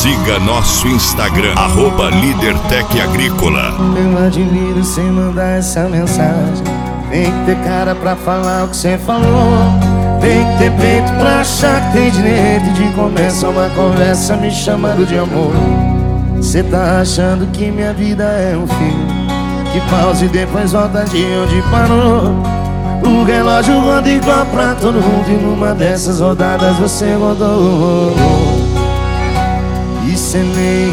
Siga nosso Instagram, @Lídertec Agrícola. Eu admiro cê mandar essa mensagem. Tem que ter cara pra falar o que cê falou. Tem que ter peito pra achar que tem direito de começar uma conversa me chamando de amor. Cê tá achando que minha vida é um filme que pausa e depois volta de onde parou. O relógio roda igual pra todo mundo e numa dessas rodadas você rodou. E cê nem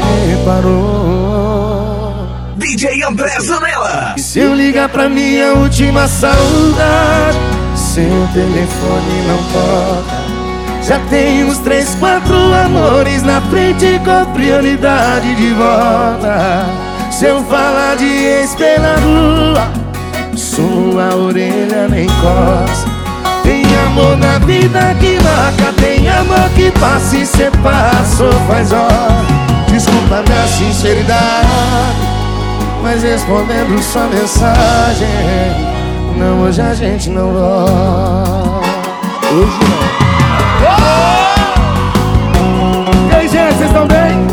reparou. DJ André Zanella. E se eu ligar pra minha última saudade, seu telefone não toca. Já tem uns 3, 4 amores na frente com prioridade de volta. Se eu falar de ex pela rua, sua orelha nem coça. Tem amor na vida que marca, tem amor que passa e cê passou faz hora. Desculpa minha sinceridade, mas respondendo sua mensagem, não, hoje a gente não volta. Hoje não. E aí, gente, vocês estão bem?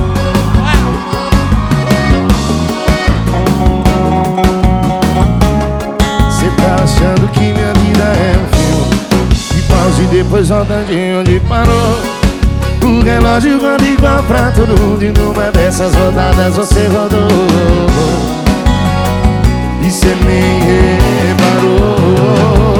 Cê tá achando que minha vida é um filme que pausa e depois volta de onde parou. O relógio roda igual pra todo mundo e numa dessas rodadas você rodou. E cê nem reparou.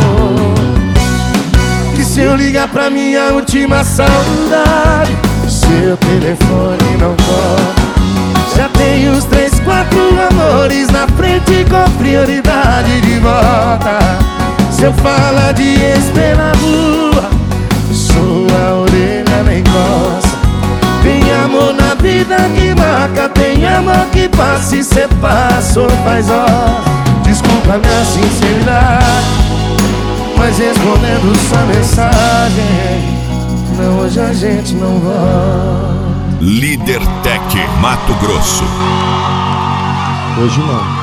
E se eu ligar pra minha última saudade, seu telefone não toca. Já tem uns 3, 4 amores na frente com prioridade de volta. Se eu falar de ex pela rua, sua orelha nem coça. Tem amor na vida que marca, tem amor que passa e cê passou faz hora. Desculpa minha sinceridade, mas respondendo sua mensagem, não, hoje a gente não volta. Lídertec Mato Grosso. Hoje não.